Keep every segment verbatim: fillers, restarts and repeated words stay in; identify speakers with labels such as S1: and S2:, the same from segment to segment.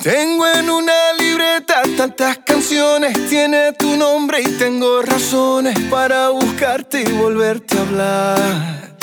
S1: Tengo en una libreta tantas canciones, tiene tu nombre y tengo razones para buscarte y volverte a hablar.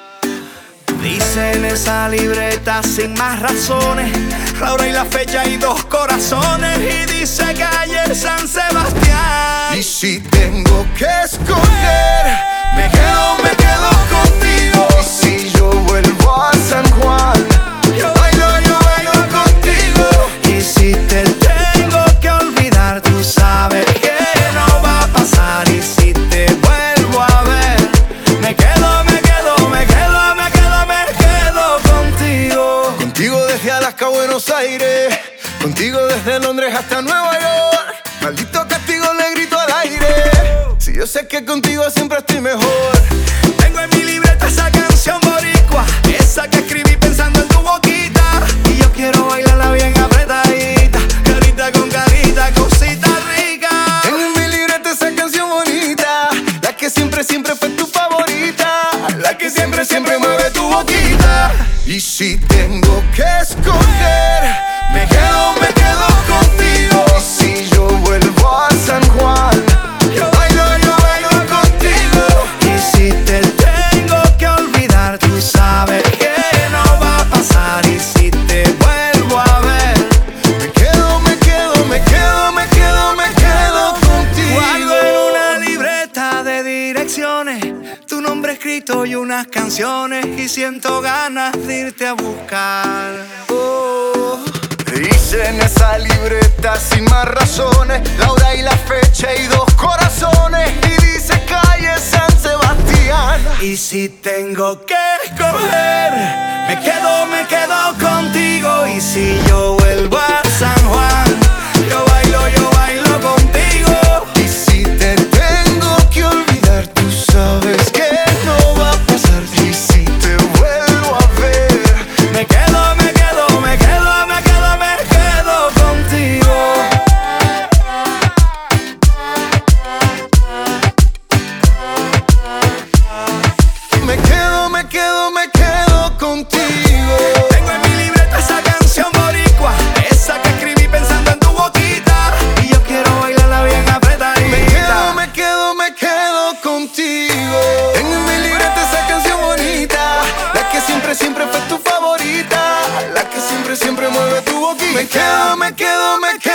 S2: Dice en esa libreta sin más razones la hora y la fecha y dos corazones, y dice calle San Sebastián.
S1: Y si tengo que escoger, me quedo, me quedo contigo. Y si yo vuelvo a San Juan, yo bailo, yo bailo contigo.
S2: Y si te tengo que olvidar, tú sabes que no va a pasar. Y si te vuelvo a ver, me quedo, me quedo, me quedo, me quedo, me quedo contigo.
S1: Contigo desde Alaska a Buenos Aires, contigo desde Londres hasta Nueva York. Maldito castigo le grito al aire, si yo sé que contigo siempre estoy mejor.
S2: Tengo en mi libreta esa canción boricua, esa que escribí pensando en tu boquita. Y yo quiero bailarla bien apretadita, carita con carita, cosita rica.
S1: Tengo en mi libreta esa canción bonita, la que siempre, siempre fue tu favorita, la que siempre, siempre mueve tu boquita. Y si tengo que escoger, me quedo, me quedo contigo. Y si yo vuelvo a San Juan, yo bailo, yo bailo contigo.
S2: Y si te tengo que olvidar, tú sabes que no va a pasar. Y si te vuelvo a ver,
S1: me quedo, me quedo, me quedo, me quedo, me quedo contigo.
S2: guardo en una libreta de direcciones tu nombre escrito y unas canciones, y siento ganas de irte a buscar.
S1: Oh, dice en esa libreta sin más razones la hora y la fecha y dos corazones, y dice calle San Sebastián.
S2: Y si tengo que escoger, me quedo, me quedo contigo. Y si yo vuelvo a San Juan, yo bailo, yo bailo contigo.
S1: Y si te tengo que olvidar, tú sabes que no va a pasar. Y si te vuelvo a ver,
S2: me quedo, me quedo, me quedo, me quedo, me quedo contigo.
S1: me quedo, me quedo, me quedo contigo.
S2: Tengo en mi libreta esa canción boricua, esa que escribí pensando en tu boquita. Y yo quiero bailarla bien apretadita.
S1: Me quedo, me quedo, me quedo contigo. Tengo en mi libreta esa canción bonita, la que siempre, siempre fue tu favorita, la que siempre, siempre mueve tu boquita. Me quedo, me quedo, me quedo